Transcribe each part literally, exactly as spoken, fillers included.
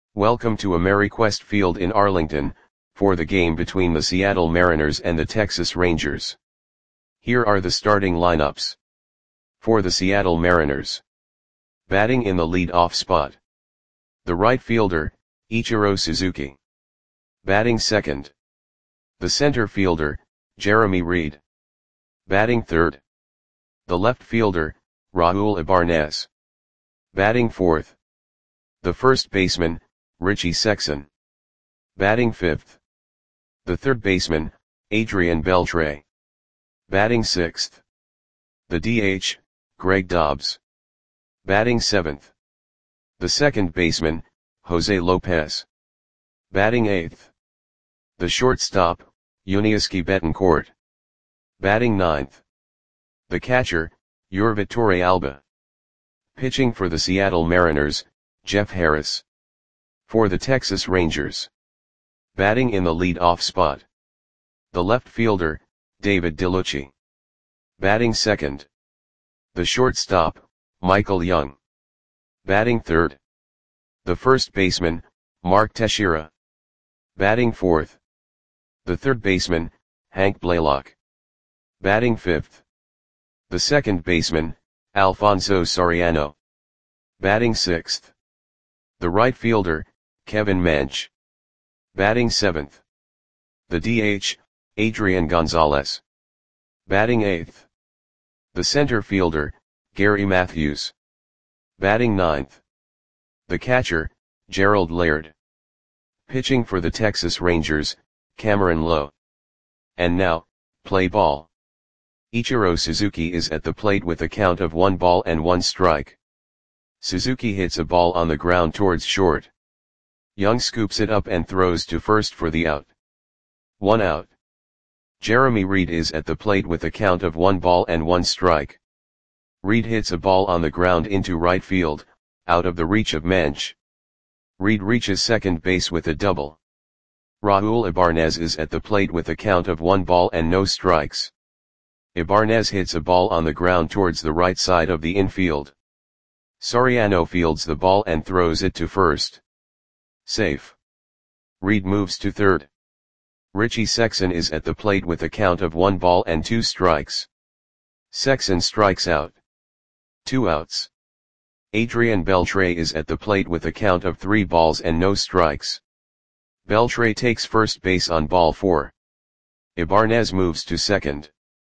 Welcome to AmeriQuest Field in Arlington, for the game between the Seattle Mariners and the Texas Rangers. Here are the starting lineups. For the Seattle Mariners. Batting in the lead-off spot. The right fielder, Ichiro Suzuki. Batting second. The center fielder, Jeremy Reed. Batting third. The left fielder, Raul Ibanez. Batting fourth. The first baseman, Richie Sexson. Batting fifth. The third baseman, Adrian Beltre. Batting sixth. The D H, Greg Dobbs. Batting seventh. The second baseman, Jose Lopez. Batting eighth. The shortstop, Yuniesky Betancourt. Batting ninth. The catcher, Yurvi Torrealba. Pitching for the Seattle Mariners, Jeff Harris. For the Texas Rangers. Batting in the lead-off spot. The left fielder, David DeLucci. Batting second. The shortstop, Michael Young. Batting third. The first baseman, Mark Teixeira. Batting fourth. The third baseman, Hank Blaylock. Batting fifth. The second baseman, Alfonso Soriano. Batting sixth. The right fielder, Kevin Mench. Batting seventh. The D H, Adrian Gonzalez. Batting eighth. The center fielder, Gary Matthews. Batting ninth. The catcher, Gerald Laird. Pitching for the Texas Rangers, Cameron Lowe. And now, play ball. Ichiro Suzuki is at the plate with a count of one ball and one strike. Suzuki hits a ball on the ground towards short. Young scoops it up and throws to first for the out. One out. Jeremy Reed is at the plate with a count of one ball and one strike. Reed hits a ball on the ground into right field, out of the reach of Mench. Reed reaches second base with a double. Raul Ibanez is at the plate with a count of one ball and no strikes. Ibanez hits a ball on the ground towards the right side of the infield. Soriano fields the ball and throws it to first. Safe. Reed moves to third. Richie Sexson is at the plate with a count of one ball and two strikes. Sexson strikes out. Two outs. Adrian Beltre is at the plate with a count of three balls and no strikes. Beltre takes first base on ball four. Ibanez moves to second.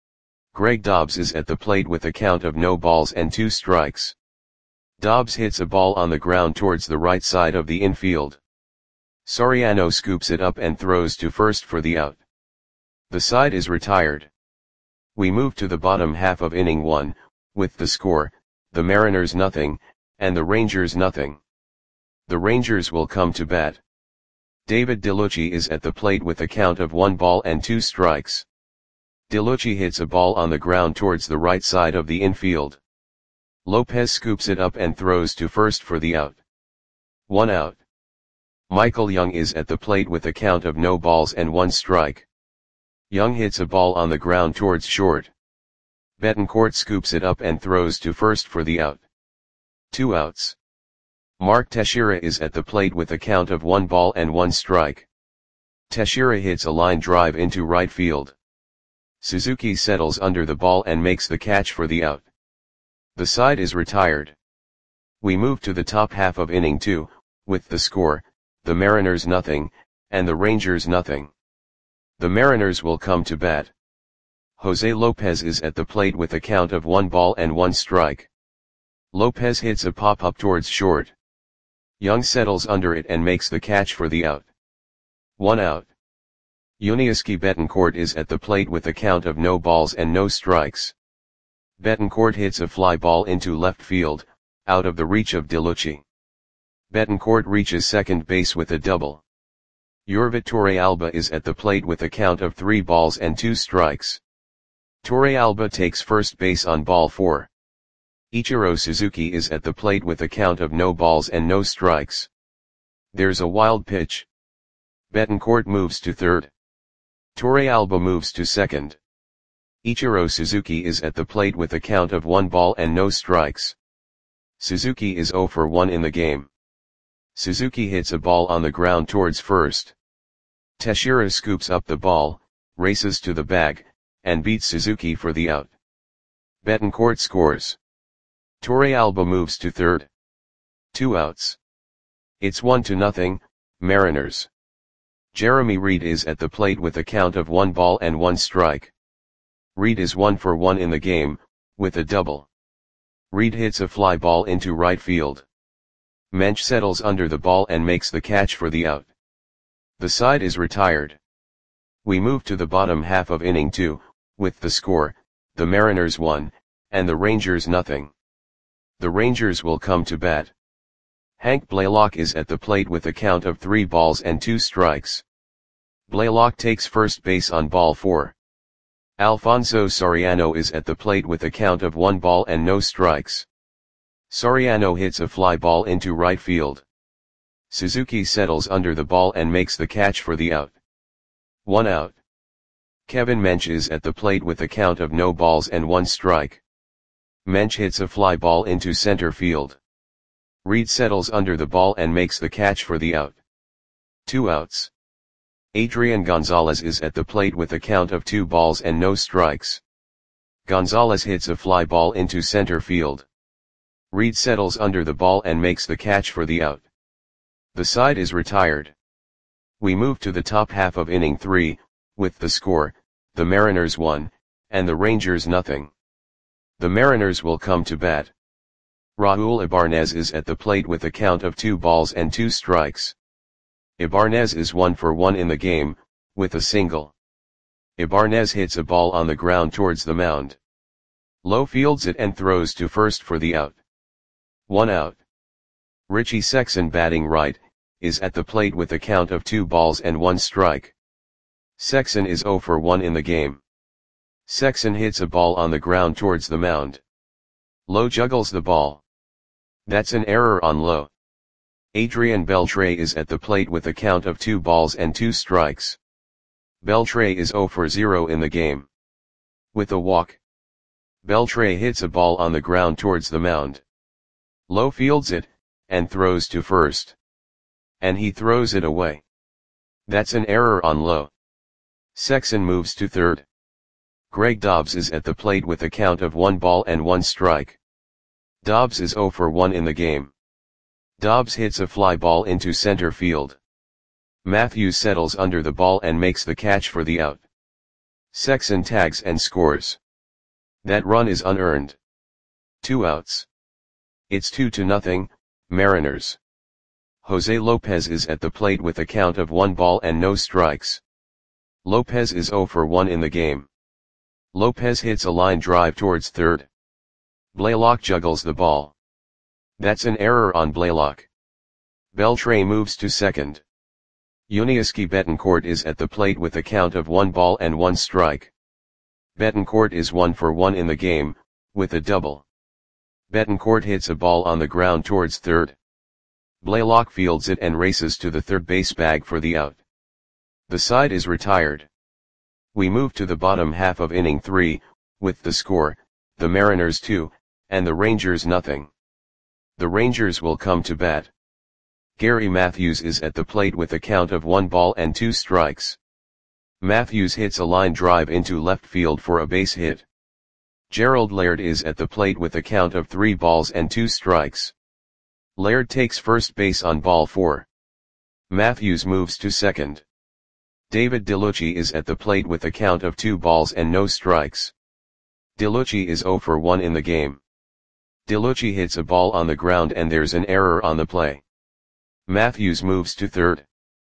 Greg Dobbs is at the plate with a count of no balls and two strikes. Dobbs hits a ball on the ground towards the right side of the infield. Soriano scoops it up and throws to first for the out. The side is retired. We move to the bottom half of inning one, with the score, the Mariners nothing, and the Rangers nothing. The Rangers will come to bat. David DeLucci is at the plate with a count of one ball and two strikes. DeLucci hits a ball on the ground towards the right side of the infield. Lopez scoops it up and throws to first for the out. One out. Michael Young is at the plate with a count of no balls and one strike. Young hits a ball on the ground towards short. Betancourt scoops it up and throws to first for the out. Two outs. Mark Teixeira is at the plate with a count of one ball and one strike. Teixeira hits a line drive into right field. Suzuki settles under the ball and makes the catch for the out. The side is retired. We move to the top half of inning two, with the score, the Mariners nothing, and the Rangers nothing. The Mariners will come to bat. Jose Lopez is at the plate with a count of one ball and one strike. Lopez hits a pop-up towards short. Young settles under it and makes the catch for the out. One out. Yuniesky Betancourt is at the plate with a count of no balls and no strikes. Betancourt hits a fly ball into left field, out of the reach of DeLucci. Betancourt reaches second base with a double. Yurvi Torrealba is at the plate with a count of three balls and two strikes. Torrealba takes first base on ball four. Ichiro Suzuki is at the plate with a count of no balls and no strikes. There's a wild pitch. Betancourt moves to third. Torrealba moves to second. Ichiro Suzuki is at the plate with a count of one ball and no strikes. Suzuki is zero for one in the game. Suzuki hits a ball on the ground towards first. Teixeira scoops up the ball, races to the bag, and beats Suzuki for the out. Betancourt scores. Torrealba moves to third. Two outs. It's one to nothing, Mariners. Jeremy Reed is at the plate with a count of one ball and one strike. Reed is one for one in the game, with a double. Reed hits a fly ball into right field. Mensch settles under the ball and makes the catch for the out. The side is retired. We move to the bottom half of inning two, with the score, the Mariners one, and the Rangers nothing. The Rangers will come to bat. Hank Blaylock is at the plate with a count of three balls and two strikes. Blaylock takes first base on ball four. Alfonso Soriano is at the plate with a count of one ball and no strikes. Soriano hits a fly ball into right field. Suzuki settles under the ball and makes the catch for the out. One out. Kevin Mensch is at the plate with a count of no balls and one strike. Mensch hits a fly ball into center field. Reed settles under the ball and makes the catch for the out. Two outs. Adrian Gonzalez is at the plate with a count of two balls and no strikes. Gonzalez hits a fly ball into center field. Reed settles under the ball and makes the catch for the out. The side is retired. We move to the top half of inning three, with the score, the Mariners one, and the Rangers nothing. The Mariners will come to bat. Raul Ibanez is at the plate with a count of two balls and two strikes. Ibanez is one for one in the game, with a single. Ibanez hits a ball on the ground towards the mound. Lowe fields it and throws to first for the out. One out. Richie Sexson, batting right, is at the plate with a count of two balls and one strike. Sexson is zero for one in the game. Sexson hits a ball on the ground towards the mound. Lowe juggles the ball. That's an error on Lowe. Adrian Beltre is at the plate with a count of two balls and two strikes. Beltre is zero for zero in the game. With a walk. Beltre hits a ball on the ground towards the mound. Lowe fields it, and throws to first. And he throws it away. That's an error on Lowe. Sexson moves to third. Greg Dobbs is at the plate with a count of one ball and one strike. Dobbs is zero for one in the game. Dobbs hits a fly ball into center field. Matthews settles under the ball and makes the catch for the out. Sexson tags and scores. That run is unearned. Two outs. It's two to nothing, Mariners. Jose Lopez is at the plate with a count of one ball and no strikes. Lopez is zero for one in the game. Lopez hits a line drive towards third. Blaylock juggles the ball. That's an error on Blaylock. Beltre moves to second. Yuniesky Betancourt is at the plate with a count of one ball and one strike. Betancourt is one for one in the game, with a double. Betancourt hits a ball on the ground towards third. Blaylock fields it and races to the third base bag for the out. The side is retired. We move to the bottom half of inning three, with the score, the Mariners two, and the Rangers nothing. The Rangers will come to bat. Gary Matthews is at the plate with a count of one ball and two strikes. Matthews hits a line drive into left field for a base hit. Gerald Laird is at the plate with a count of three balls and two strikes. Laird takes first base on ball four. Matthews moves to second. David DeLucci is at the plate with a count of two balls and no strikes. DeLucci is zero for one in the game. DeLucci hits a ball on the ground and there's an error on the play. Matthews moves to third.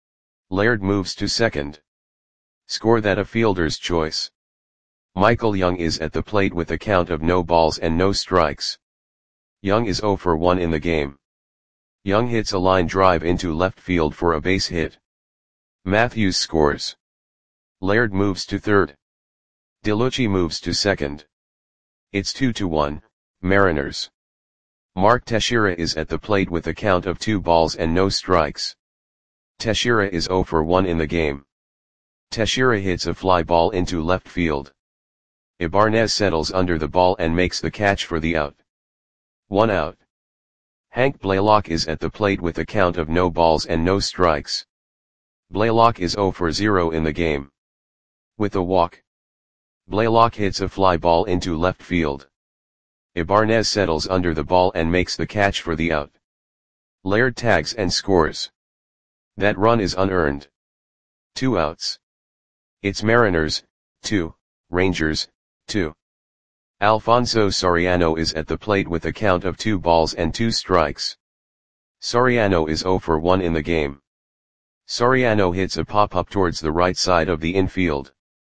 Laird moves to second. Score that a fielder's choice. Michael Young is at the plate with a count of no balls and no strikes. Young is zero for one in the game. Young hits a line drive into left field for a base hit. Matthews scores. Laird moves to third. DeLucci moves to second. It's two to one, Mariners. Mark Teixeira is at the plate with a count of two balls and no strikes. Teixeira is zero for one in the game. Teixeira hits a fly ball into left field. Ibanez settles under the ball and makes the catch for the out. One out. Hank Blaylock is at the plate with a count of no balls and no strikes. Blaylock is zero for zero in the game. With a walk, Blaylock hits a fly ball into left field. Ibanez settles under the ball and makes the catch for the out. Laird tags and scores. That run is unearned. Two outs. It's Mariners, two, Rangers, two. Alfonso Soriano is at the plate with a count of two balls and two strikes. Soriano is zero for one in the game. Soriano hits a pop-up towards the right side of the infield.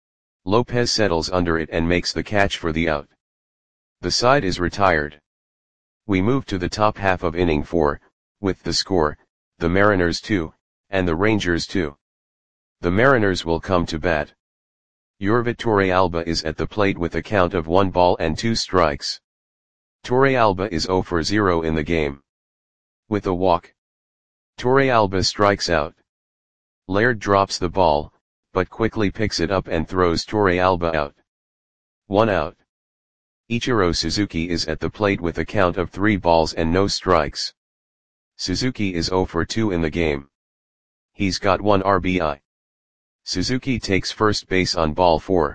Lopez settles under it and makes the catch for the out. The side is retired. We move to the top half of inning four, with the score, the Mariners two, and the Rangers two. The Mariners will come to bat. Yorvit Torrealba is at the plate with a count of one ball and two strikes. Torrealba is zero for zero in the game. With a walk, Torrealba strikes out. Laird drops the ball, but quickly picks it up and throws Torrealba out. One out. Ichiro Suzuki is at the plate with a count of three balls and no strikes. Suzuki is zero for two in the game. He's got one R B I. Suzuki takes first base on ball four.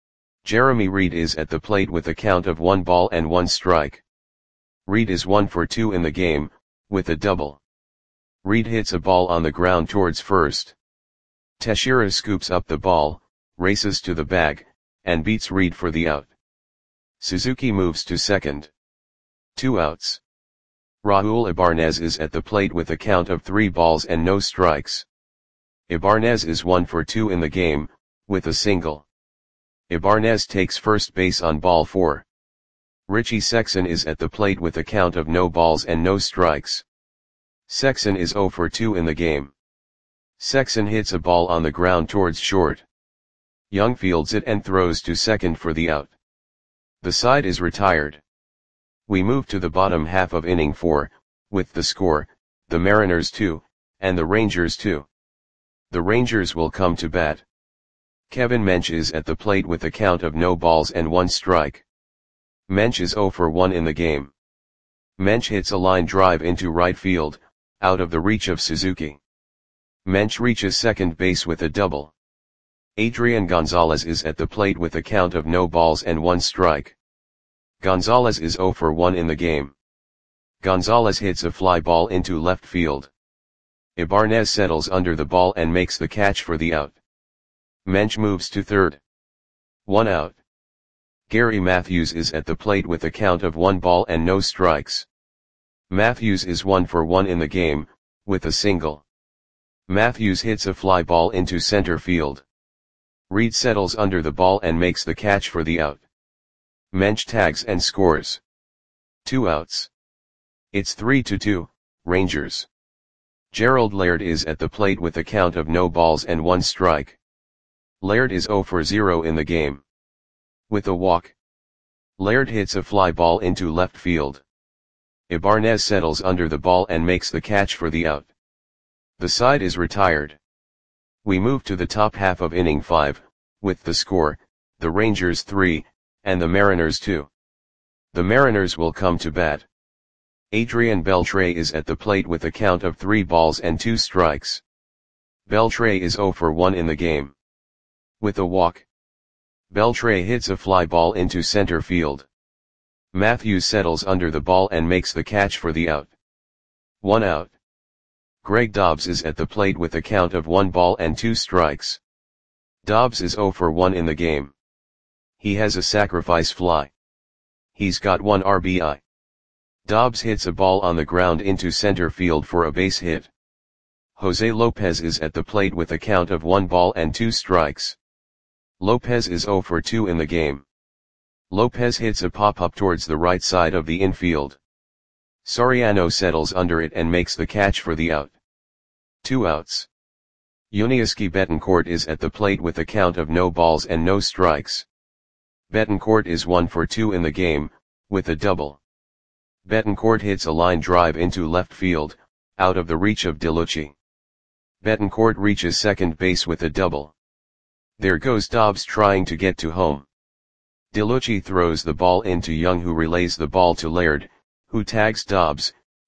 Jeremy Reed is at the plate with a count of one ball and one strike. Reed is one for two in the game, with a double. Reed hits a ball on the ground towards first. Teixeira scoops up the ball, races to the bag, and beats Reed for the out. Suzuki moves to second. Two outs. Raul Ibanez is at the plate with a count of three balls and no strikes. Ibanez is one for two in the game, with a single. Ibanez takes first base on ball four. Richie Sexson is at the plate with a count of no balls and no strikes. Sexson is zero for two in the game. Sexson hits a ball on the ground towards short. Young fields it and throws to second for the out. The side is retired. We move to the bottom half of inning four, with the score, the Mariners two, and the Rangers two. The Rangers will come to bat. Kevin Mench is at the plate with a count of no balls and one strike. Mench is zero for one in the game. Mench hits a line drive into right field, out of the reach of Suzuki. Mench reaches second base with a double. Adrian Gonzalez is at the plate with a count of no balls and one strike. Gonzalez is zero for one in the game. Gonzalez hits a fly ball into left field. Ibanez settles under the ball and makes the catch for the out. Mench moves to third. One out. Gary Matthews is at the plate with a count of one ball and no strikes. Matthews is one for one in the game, with a single. Matthews hits a fly ball into center field. Reed settles under the ball and makes the catch for the out. Mench tags and scores. Two outs. It's three to two, Rangers. Gerald Laird is at the plate with a count of no balls and one strike. Laird is zero for zero in the game. With a walk, Laird hits a fly ball into left field. Ibanez settles under the ball and makes the catch for the out. The side is retired. We move to the top half of inning five, with the score, the Rangers three, and the Mariners two. The Mariners will come to bat. Adrian Beltre is at the plate with a count of three balls and two strikes. Beltre is zero for one in the game. With a walk, Beltre hits a fly ball into center field. Matthews settles under the ball and makes the catch for the out. One out. Greg Dobbs is at the plate with a count of one ball and two strikes. Dobbs is zero for one in the game. He has a sacrifice fly. He's got one R B I. Dobbs hits a ball on the ground into center field for a base hit. Jose Lopez is at the plate with a count of one ball and two strikes. Lopez is zero for two in the game. Lopez hits a pop-up towards the right side of the infield. Soriano settles under it and makes the catch for the out. Two outs. Yuniesky Betancourt is at the plate with a count of no balls and no strikes. Betancourt is one for two in the game, with a double. Betancourt hits a line drive into left field, out of the reach of DeLucci. Betancourt reaches second base with a double. There goes Dobbs trying to get to home. DeLucci throws the ball into Young, who relays the ball to Laird, who tags Dobbs,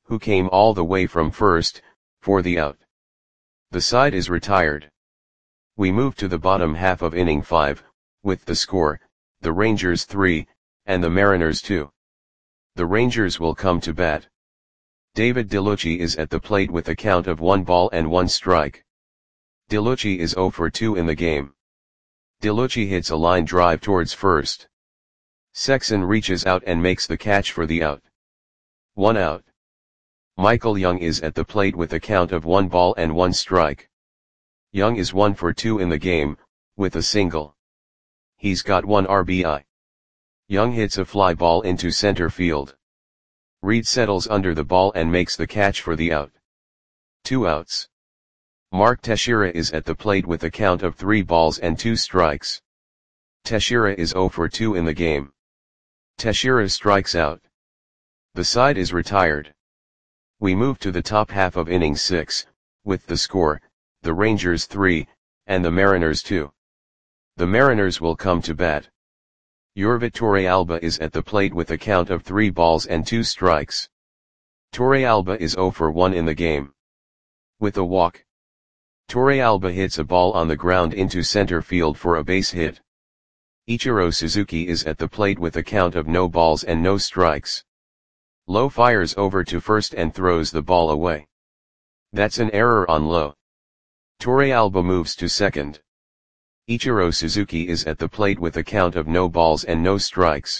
who came all the way from first, for the out. The side is retired. We move to the bottom half of inning five, with the score, the Rangers three, and the Mariners two. The Rangers will come to bat. David DeLucci is at the plate with a count of one ball and one strike. DeLucci is zero for two in the game. DeLucci hits a line drive towards first. Sexson reaches out and makes the catch for the out. One out. Michael Young is at the plate with a count of one ball and one strike. Young is one for two in the game, with a single. He's got one R B I. Young hits a fly ball into center field. Reed settles under the ball and makes the catch for the out. Two outs. Mark Teixeira is at the plate with a count of three balls and two strikes. Teixeira is zero for two in the game. Teixeira strikes out. The side is retired. We move to the top half of inning six, with the score, the Rangers three, and the Mariners two. The Mariners will come to bat. Yorvit Torrealba is at the plate with a count of three balls and two strikes. Torrealba is zero for one in the game. With a walk. Torrealba hits a ball on the ground into center field for a base hit. Ichiro Suzuki is at the plate with a count of no balls and no strikes. Lowe fires over to first and throws the ball away. That's an error on Lowe. Torrealba moves to second. Ichiro Suzuki is at the plate with a count of no balls and no strikes.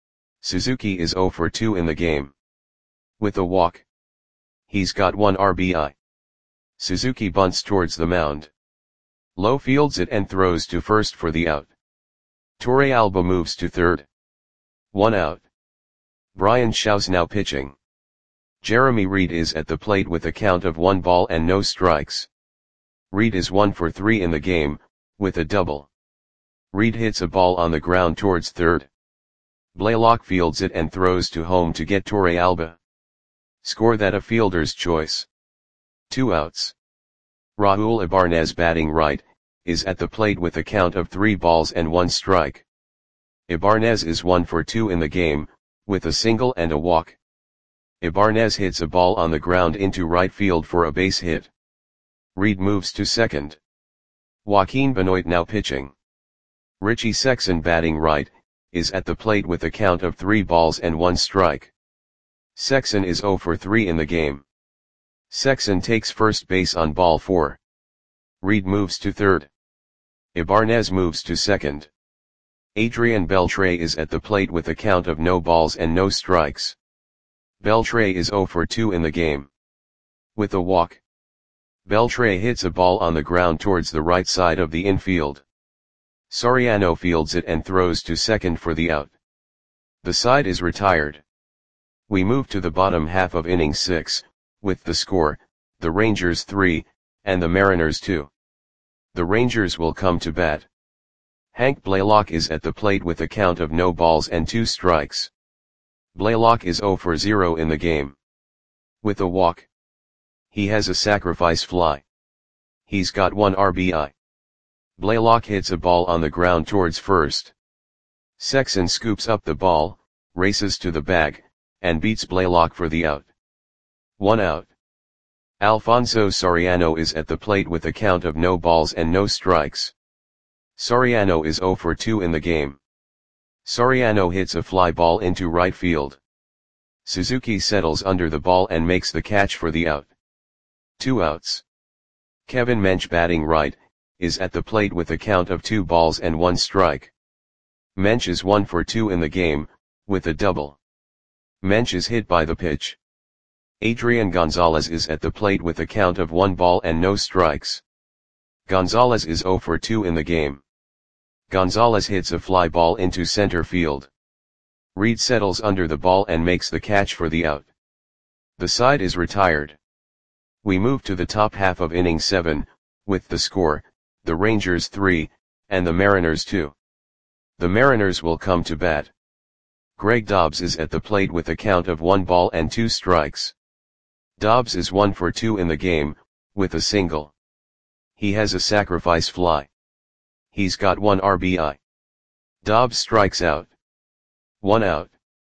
Suzuki is zero for two in the game. With a walk. He's got one R B I. Suzuki bunts towards the mound. Lowe fields it and throws to first for the out. Torrealba moves to third. One out. Brian Shaw's now pitching. Jeremy Reed is at the plate with a count of one ball and no strikes. Reed is one for three in the game, with a double. Reed hits a ball on the ground towards third. Blaylock fields it and throws to home to get Torrealba. Score that a fielder's choice. Two outs. Raul Ibanez batting right, is at the plate with a count of three balls and one strike. Ibanez is one for two in the game, with a single and a walk. Ibanez hits a ball on the ground into right field for a base hit. Reed moves to second. Joaquin Benoit now pitching. Richie Sexson batting right, is at the plate with a count of three balls and one strike. Sexson is zero for three in the game. Sexson takes first base on ball four. Reed moves to third. Ibanez moves to second. Adrian Beltre is at the plate with a count of no balls and no strikes. Beltre is zero for two in the game. With a walk. Beltre hits a ball on the ground towards the right side of the infield. Soriano fields it and throws to second for the out. The side is retired. We move to the bottom half of inning six, with the score, the Rangers three, and the Mariners two. The Rangers will come to bat. Hank Blaylock is at the plate with a count of no balls and two strikes. Blaylock is zero for zero in the game. With a walk. He has a sacrifice fly. He's got one R B I. Blaylock hits a ball on the ground towards first. Sexson scoops up the ball, races to the bag, and beats Blaylock for the out. One out. Alfonso Soriano is at the plate with a count of no balls and no strikes. Soriano is zero for two in the game. Soriano hits a fly ball into right field. Suzuki settles under the ball and makes the catch for the out. Two outs. Kevin Mench batting right, is at the plate with a count of two balls and one strike. Mench is one for two in the game, with a double. Mench is hit by the pitch. Adrian Gonzalez is at the plate with a count of one ball and no strikes. Gonzalez is zero for two in the game. Gonzalez hits a fly ball into center field. Reed settles under the ball and makes the catch for the out. The side is retired. We move to the top half of inning seven, with the score, the Rangers three, and the Mariners two. The Mariners will come to bat. Greg Dobbs is at the plate with a count of one ball and two strikes. Dobbs is one for two in the game, with a single. He has a sacrifice fly. He's got one R B I. Dobbs strikes out. One out.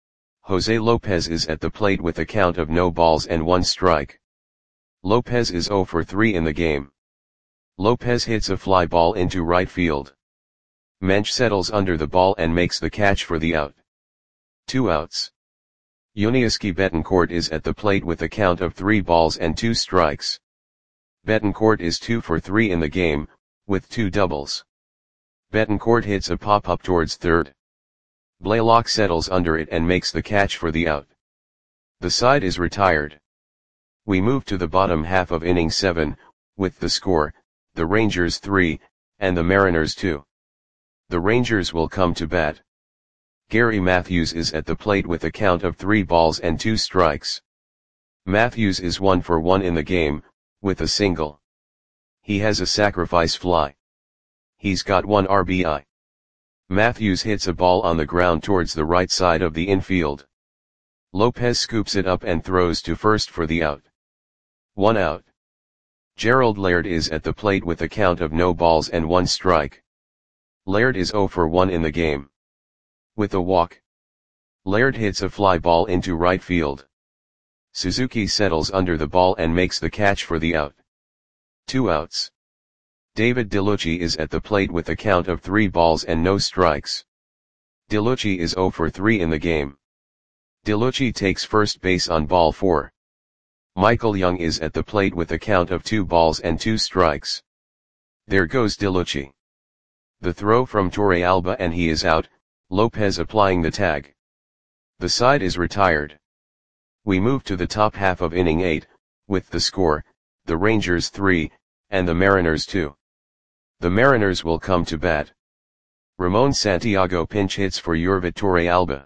Jose Lopez is at the plate with a count of no balls and one strike. Lopez is zero for three in the game. Lopez hits a fly ball into right field. Mensch settles under the ball and makes the catch for the out. Two outs. Yuniesky Betancourt is at the plate with a count of three balls and two strikes. Betancourt is two for three in the game, with two doubles. Betancourt hits a pop-up towards third. Blaylock settles under it and makes the catch for the out. The side is retired. We move to the bottom half of inning seven, with the score, the Rangers three, and the Mariners two. The Rangers will come to bat. Gary Matthews is at the plate with a count of three balls and two strikes. Matthews is one for one in the game, with a single. He has a sacrifice fly. He's got one R B I. Matthews hits a ball on the ground towards the right side of the infield. Lopez scoops it up and throws to first for the out. One out. Gerald Laird is at the plate with a count of no balls and one strike. Laird is zero for one in the game. With a walk. Laird hits a fly ball into right field. Suzuki settles under the ball and makes the catch for the out. Two outs. David DeLucci is at the plate with a count of three balls and no strikes. DeLucci is zero for three in the game. DeLucci takes first base on ball four. Michael Young is at the plate with a count of two balls and two strikes. There goes DeLucci. The throw from Torrealba and he is out, Lopez applying the tag. The side is retired. We move to the top half of inning eight, with the score, the Rangers three, and the Mariners two. The Mariners will come to bat. Ramon Santiago pinch hits for Yervit Torrealba.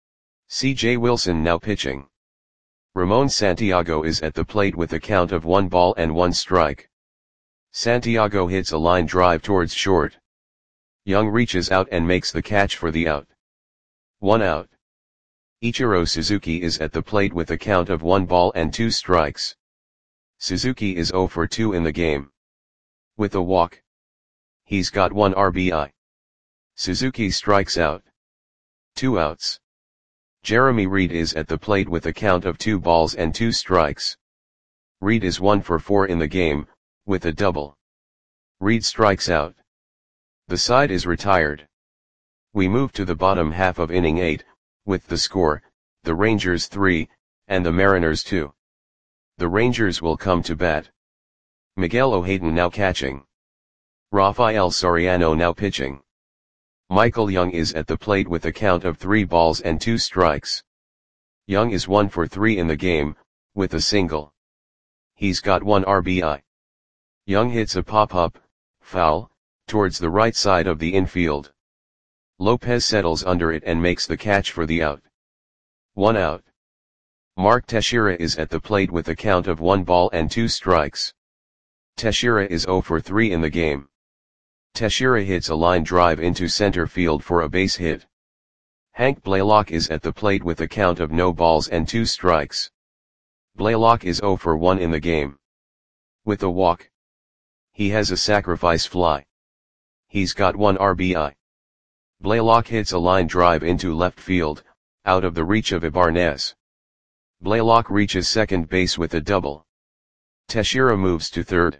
C J Wilson now pitching. Ramon Santiago is at the plate with a count of one ball and one strike. Santiago hits a line drive towards short. Young reaches out and makes the catch for the out. One out. Ichiro Suzuki is at the plate with a count of one ball and two strikes. Suzuki is zero for two in the game. With a walk. He's got one R B I. Suzuki strikes out. Two outs. Jeremy Reed is at the plate with a count of two balls and two strikes. Reed is one for four in the game, with a double. Reed strikes out. The side is retired. We move to the bottom half of inning eight, with the score, the Rangers three, and the Mariners two. The Rangers will come to bat. Miguel O'Haydon now catching. Rafael Soriano now pitching. Michael Young is at the plate with a count of three balls and two strikes. Young is one for three in the game, with a single. He's got one R B I. Young hits a pop-up, foul, towards the right side of the infield. Lopez settles under it and makes the catch for the out. One out. Mark Teixeira is at the plate with a count of one ball and two strikes. Teixeira is zero for three in the game. Teixeira hits a line drive into center field for a base hit. Hank Blaylock is at the plate with a count of no balls and two strikes. Blaylock is zero for one in the game. With a walk. He has a sacrifice fly. He's got one R B I. Blaylock hits a line drive into left field, out of the reach of Ibanez. Blaylock reaches second base with a double. Teixeira moves to third.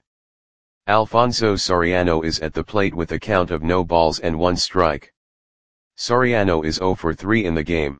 Alfonso Soriano is at the plate with a count of no balls and one strike. Soriano is zero for three in the game.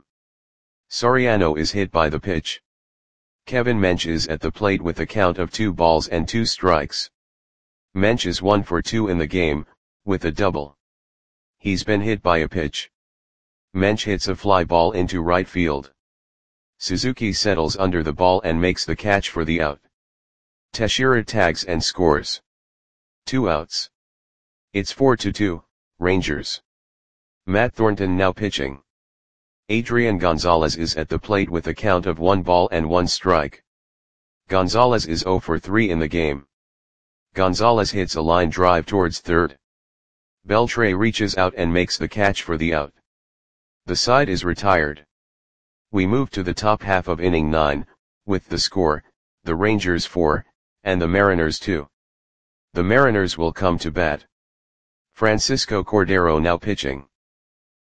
Soriano is hit by the pitch. Kevin Mensch is at the plate with a count of two balls and two strikes. Mensch is one for two in the game, with a double. He's been hit by a pitch. Mensch hits a fly ball into right field. Suzuki settles under the ball and makes the catch for the out. Teixeira tags and scores. Two outs. It's four to two, Rangers. Matt Thornton now pitching. Adrian Gonzalez is at the plate with a count of one ball and one strike. Gonzalez is zero for three in the game. Gonzalez hits a line drive towards third. Beltre reaches out and makes the catch for the out. The side is retired. We move to the top half of inning nine, with the score, the Rangers four, and the Mariners two. The Mariners will come to bat. Francisco Cordero now pitching.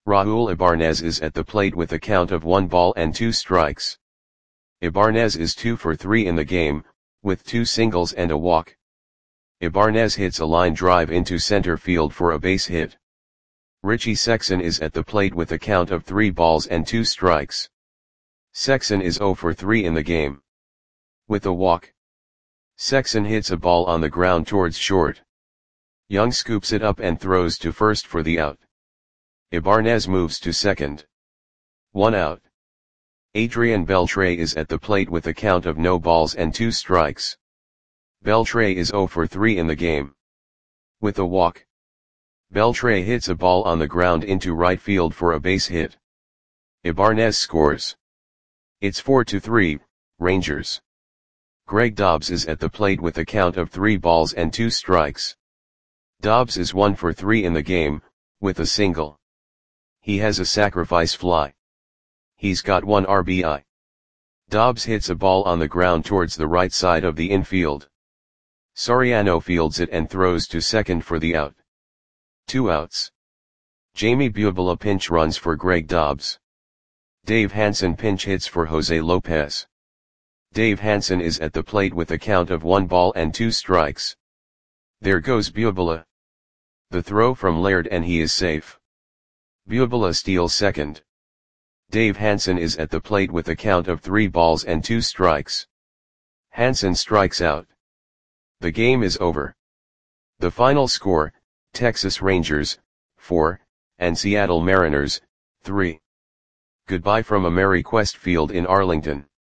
Raul Ibanez is at the plate with a count of one ball and two strikes. Ibanez is two for three in the game, with two singles and a walk. Ibanez hits a line drive into center field for a base hit. Richie Sexson is at the plate with a count of three balls and two strikes. Sexson is zero for three in the game. With a walk. Sexson hits a ball on the ground towards short. Young scoops it up and throws to first for the out. Ibanez moves to second. One out. Adrian Beltre is at the plate with a count of no balls and two strikes. Beltre is zero for three in the game. With a walk. Beltre hits a ball on the ground into right field for a base hit. Ibanez scores. It's four to three, Rangers. Greg Dobbs is at the plate with a count of three balls and two strikes. Dobbs is one for three in the game, with a single. He has a sacrifice fly. He's got one R B I. Dobbs hits a ball on the ground towards the right side of the infield. Soriano fields it and throws to second for the out. Two outs. Jamie Bubala pinch runs for Greg Dobbs. Dave Hansen pinch hits for Jose Lopez. Dave Hansen is at the plate with a count of one ball and two strikes. There goes Bubala. The throw from Laird and he is safe. Bubala steals second. Dave Hansen is at the plate with a count of three balls and two strikes. Hansen strikes out. The game is over. The final score, Texas Rangers, four, and Seattle Mariners, three. Goodbye from AmeriQuest Field in Arlington.